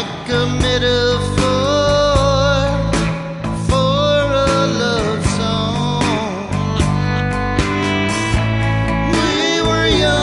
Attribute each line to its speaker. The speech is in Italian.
Speaker 1: a metaphor for a love song. We were young.